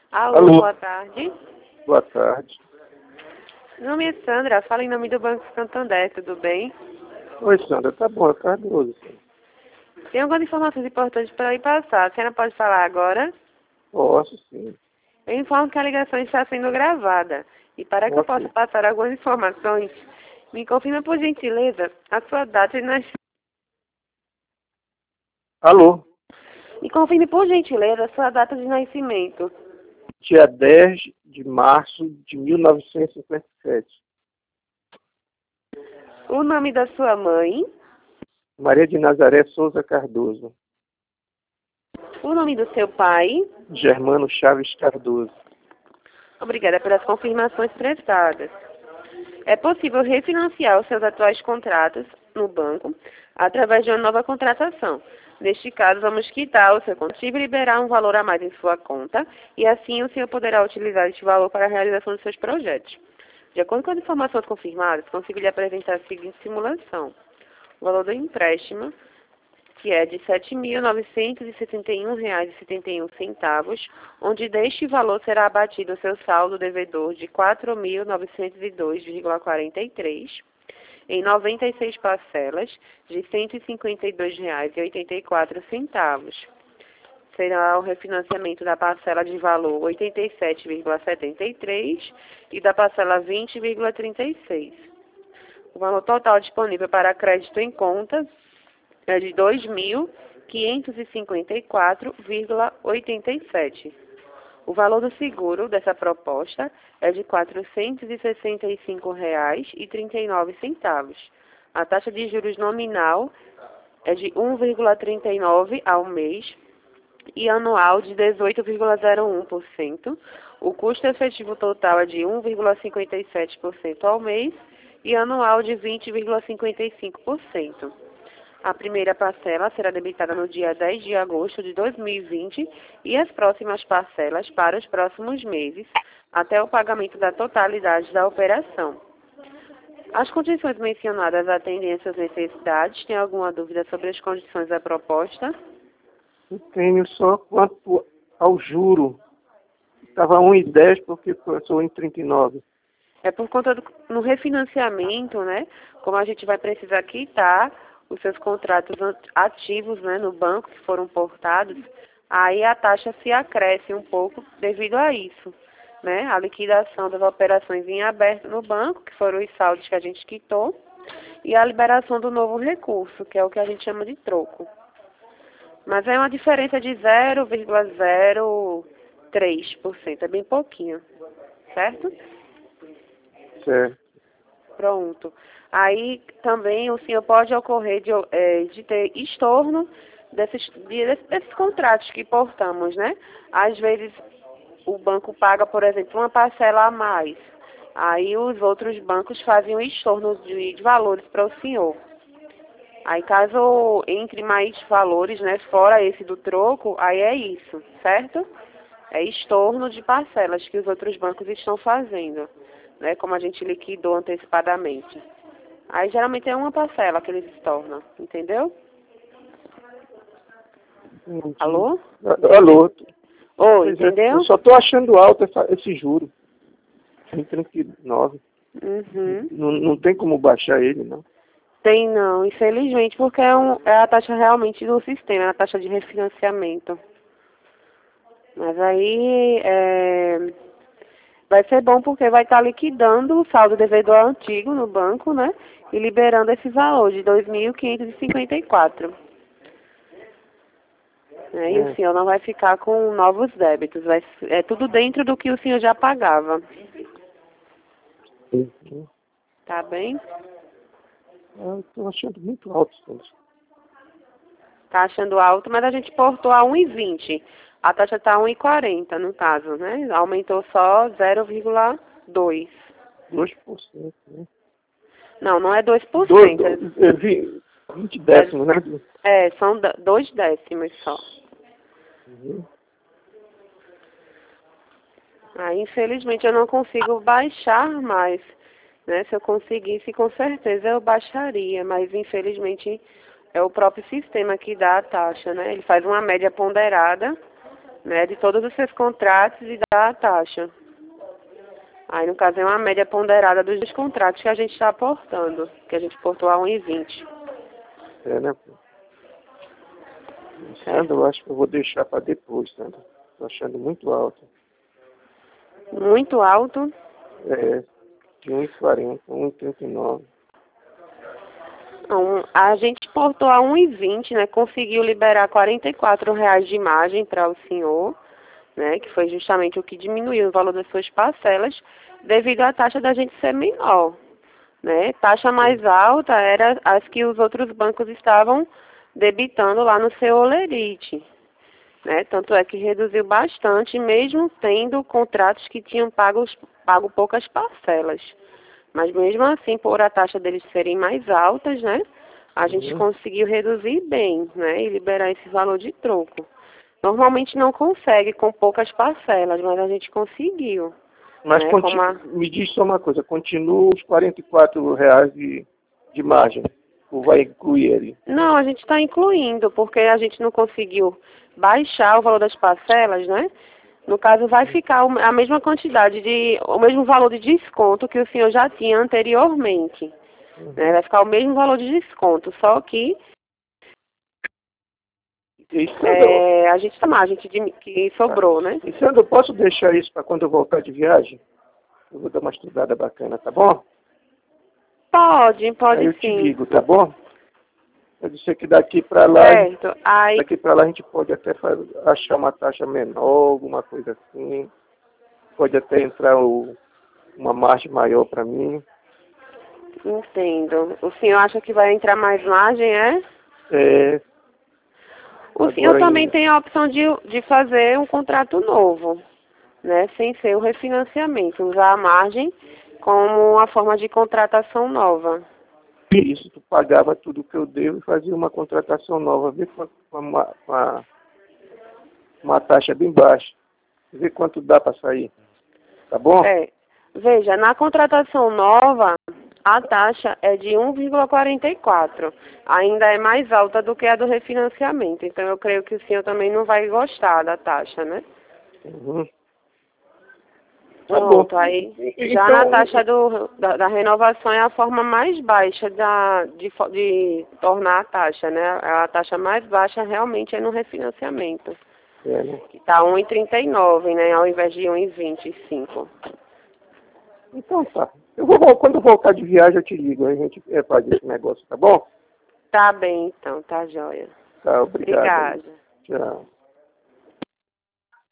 Alô, Alô, boa tarde. boa tarde. Meu nome é Sandra, falo em nome do Banco Santander, tudo bem? Oi, Sandra, tá bom, é Cardoso. Tem algumas informações importantes para ir passar. A senhora pode falar agora? Posso, sim. Eu informo que a ligação está sendo gravada. E para que eu possa Ok. passar algumas informações, me confirma por gentileza a sua data de nascimento. Alô, Me confirme por gentileza a sua data de nascimento. dia 10 de março de 1957. O nome da sua mãe. Maria de Nazaré Souza Cardoso. O nome do seu pai. Germano Chaves Cardoso. Obrigada pelas confirmações prestadas. É possível refinanciar os seus atuais contratos no banco através de uma nova contratação. Neste caso, vamos quitar o seu combustível e liberar um valor a mais em sua conta, e assim o senhor poderá utilizar este valor para a realização dos seus projetos. De acordo com as informações confirmadas, consigo lhe apresentar a seguinte simulação. O valor do empréstimo, que é de R$ 7.971,71, onde deste valor será abatido o seu saldo devedor de R$ 4.902,43, em 96 parcelas de R$ 152,84. Será o refinanciamento da parcela de valor 87,73 e da parcela 20,36. O valor total disponível para crédito em conta é de R$ 2.554,87. O valor do seguro dessa proposta é de R$ 465,39. A taxa de juros nominal é de 1,39 ao mês e anual de 18,01%. O custo efetivo total é de 1,57% ao mês e anual de 20,55%. A primeira parcela será debitada no dia 10 de agosto de 2020 e as próximas parcelas para os próximos meses, até o pagamento da totalidade da operação. As condições mencionadas atendem às suas necessidades? Tem alguma dúvida sobre as condições da proposta? Eu tenho só quanto ao juro. Estava 1,10 porque passou 1,39. É por conta no refinanciamento, né? Como a gente vai precisar quitar os seus contratos ativos, né, no banco que foram portados, aí a taxa se acresce um pouco devido a isso, né? A liquidação das operações em aberto no banco, que foram os saldos que a gente quitou, e a liberação do novo recurso, que é o que a gente chama de troco. Mas é uma diferença de 0,03%, é bem pouquinho, certo? Certo. Pronto. Aí também o senhor pode ocorrer de ter estorno desses contratos que portamos, né? Às vezes o banco paga, por exemplo, uma parcela a mais. Aí os outros bancos fazem um estorno de valores para o senhor. Aí caso entre mais valores, né, fora esse do troco, aí é isso, certo? É estorno de parcelas que os outros bancos estão fazendo, né, como a gente liquidou antecipadamente. Aí geralmente é uma parcela que eles estornam, entendeu? Entendi. Alô? Alô. Oi, Pois é, entendeu? eu só estou achando alto esse juro. 1,39. Uhum. Não tem como baixar ele, não. Tem não, infelizmente, porque é a taxa realmente do sistema, é a taxa de refinanciamento. Mas aí vai ser bom porque vai estar liquidando o saldo devedor antigo no banco, né? E liberando esse valor de 2.554. E o senhor não vai ficar com novos débitos. É tudo dentro do que o senhor já pagava. Uhum. Tá bem? Eu estou achando muito alto, Sandra. Tá achando alto, mas a gente portou a 1,20. A taxa está a 1,40 no caso, né? Aumentou só 0,2. 2%, né? Não, não é 2%. 20 décimos, né? São 2 décimos só. Uhum. Aí, infelizmente, eu não consigo baixar mais, né? Se eu conseguisse, com certeza eu baixaria, mas infelizmente é o próprio sistema que dá a taxa, né? Ele faz uma média ponderada, né, de todos os seus contratos e da taxa. Aí, no caso, é uma média ponderada dos dois contratos que a gente está aportando, que a gente portou a 1,20. É, né? Sandra, eu acho que eu vou deixar para depois, Sandra. Tô achando muito alto. Muito alto. É, de 1,40, 1,39. Então, a gente portou a 1,20, né? Conseguiu liberar R$ 44 de margem para o senhor, né? Que foi justamente o que diminuiu o valor das suas parcelas, devido à taxa da gente ser menor, né? Taxa mais alta era as que os outros bancos estavam debitando lá no seu Olerite, né? Tanto é que reduziu bastante, mesmo tendo contratos que tinham pago poucas parcelas. Mas mesmo assim, por a taxa deles serem mais altas, né? A gente conseguiu reduzir bem, né? E liberar esse valor de troco. Normalmente não consegue com poucas parcelas, mas a gente conseguiu. Mas Né? me diz só uma coisa, continua os R$ 44 de margem? Ou vai incluir ele? Não, a gente está incluindo, porque a gente não conseguiu baixar o valor das parcelas, né? No caso, vai ficar a mesma quantidade o mesmo valor de desconto que o senhor já tinha anteriormente. Né? Vai ficar o mesmo valor de desconto, só que a gente está margem que sobrou, né? E Sandra, eu posso deixar isso para quando eu voltar de viagem? Eu vou dar uma estudada bacana, tá bom? Pode Aí eu sim. te ligo, tá bom? Eu disse que daqui para lá, Certo. daqui para lá a gente pode até achar uma taxa menor, alguma coisa assim. Pode até entrar uma margem maior para mim. Entendo. O senhor acha que vai entrar mais margem, é? É. O senhor também tem a opção de fazer um contrato novo, né? Sem ser o refinanciamento. Usar a margem como uma forma de contratação nova. Isso, tu pagava tudo que eu devo e fazia uma contratação nova, ver uma taxa bem baixa, ver quanto dá para sair, tá bom? Veja, na contratação nova, a taxa é de 1,44. Ainda é mais alta do que a do refinanciamento. Então, eu creio que o senhor também não vai gostar da taxa, né? Pronto, aí já na taxa da renovação é a forma mais baixa de tornar a taxa, né? A taxa mais baixa realmente é no refinanciamento. Que está 1,39, né? Ao invés de 1,25. Então tá. Quando eu voltar de viagem eu te ligo, a gente faz esse negócio, tá bom? Tá bem, então, tá joia. Tá, obrigado. Obrigada. Tchau.